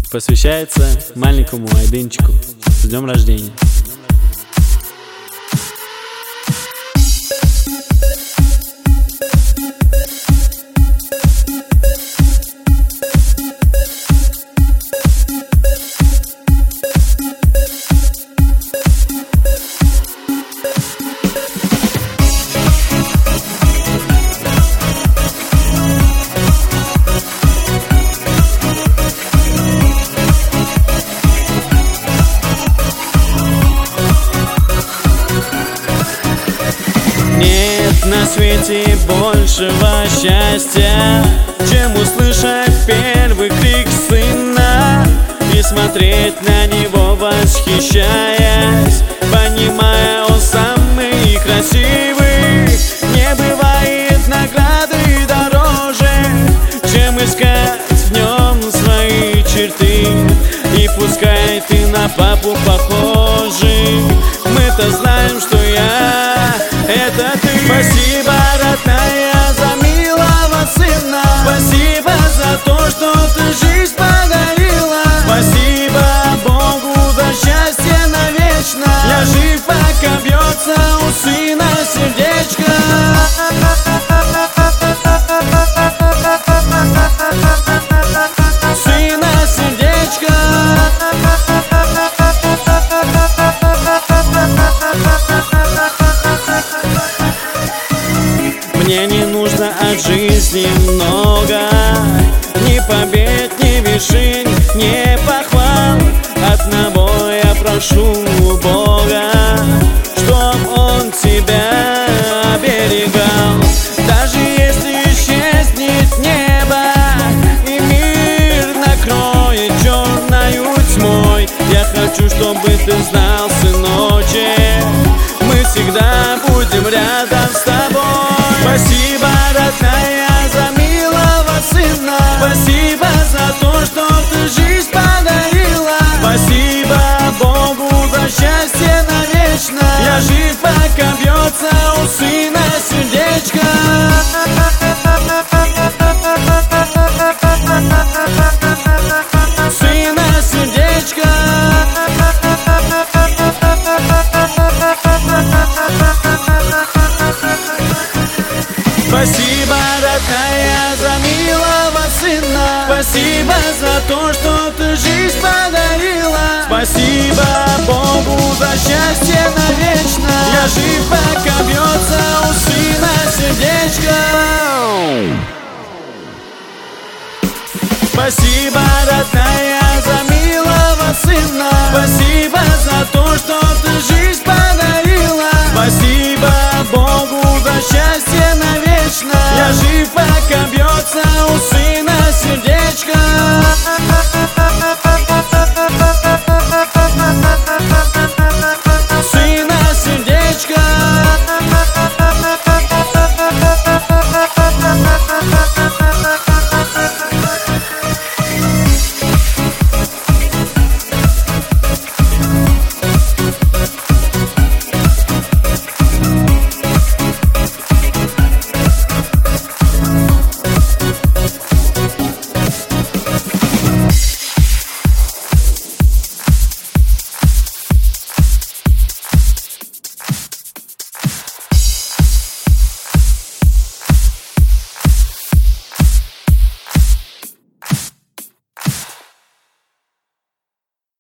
Посвящается маленькому Айдынчику. С днем рождения! Нет на свете большего счастья, чем услышать первый крик сына и смотреть на него, восхищаясь, понимая, он самый красивый. Не бывает награды дороже, чем искать в нем свои черты. И пускай ты на папу похожий, мы-то знаем, что это ты. Спасибо, родная, за милого сына. Спасибо за то, что ты жизнь подарила. Спасибо Богу за счастье навечно. Я жив, пока бьется у сына сердечко. Сына сердечко. Мне не нужно от жизни много, ни побед, ни вершин, ни похвал. Одного я прошу у Бога, чтоб Он тебя оберегал. Даже если исчезнет небо и мир накроет черною тьмой, я хочу, чтобы ты знал, сыночек, мы всегда будем рядом с тобой. Спасибо, родная, за милого сына. Спасибо за то, что ты жизнь подарила. Спасибо Богу за счастье навечно. Я жив, пока бьется у сына сердечко. Сына сердечко. Спасибо, родная, за милого сына. Спасибо за то, что ты жизнь подарила. Спасибо Богу за счастье навечно. Я жив, пока бьется у сына сердечко. Спасибо, родная, за милого сына. Спасибо за то, что ты жизнь